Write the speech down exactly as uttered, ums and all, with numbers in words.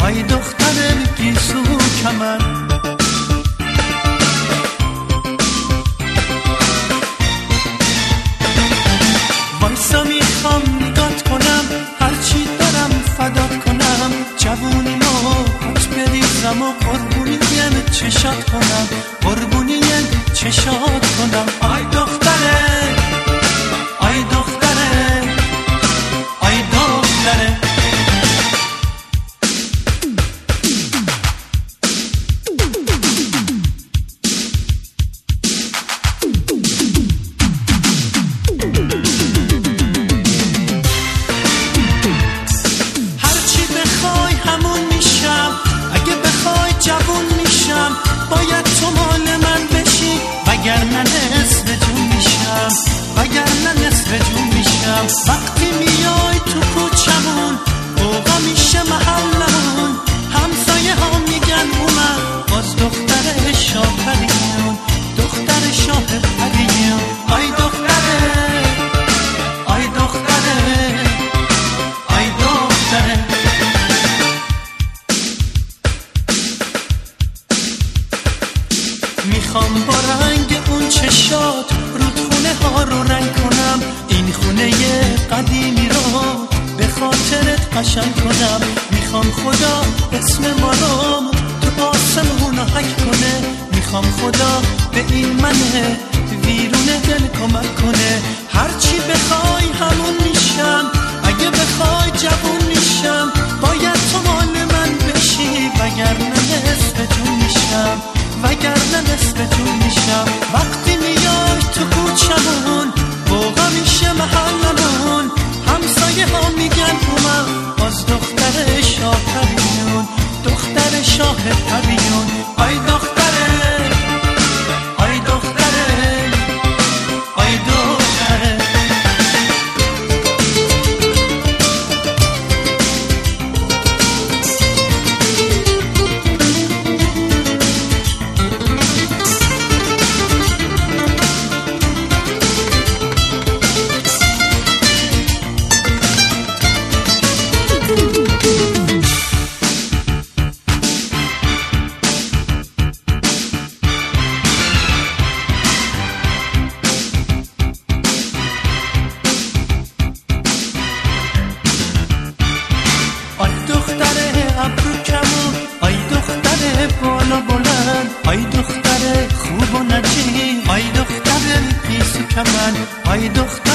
آی دختر گیسو کمن. وایسا میخوام نگات کنم، هرچی دارم فدات کنم، جوونی ما هات بریزم و قربونیم چشات کنم، قربونیم چشات کنم. آی دختره آی دختره آی دختره. باید تو مال من بشی وگرنه نصف جون میشم، وگرنه نصف جون میشم. وقتی میای تو کوچمون اوقا میشه محلمون، همسایه ها میگن اومد باز دختر شاه پریون، دختر شاه پریون. آی دختره آی دختره آی دختره. میخوام با رنگ اون چشات رودخونه ها رو رنگ کنم، این خونه قدیمی رو به خاطرت قشنگ کنم. میخوام خدا اسم ما رو تو آسمون حک کنه، میخوام خدا به این من ویرون دل کمک کنه. هرچی بخوای همون میشم، اگه بخوای جوون میشم. باید تو مال من بشی وگرنه نصف جون میشم، وگرنه نصف جون میشم. وقتی میای تو کوچمون بوغا میشه محلمون، همسایه ها میگن اومد باز دختر شاه پریون، دختر شاه پریون. آی دختره آی دختره آی دختره. آی دختر ابرو کمون، آی دختر بالا بلند، آی دختر خوب و نجیب، آی دختر گیسو کمن، آی دختر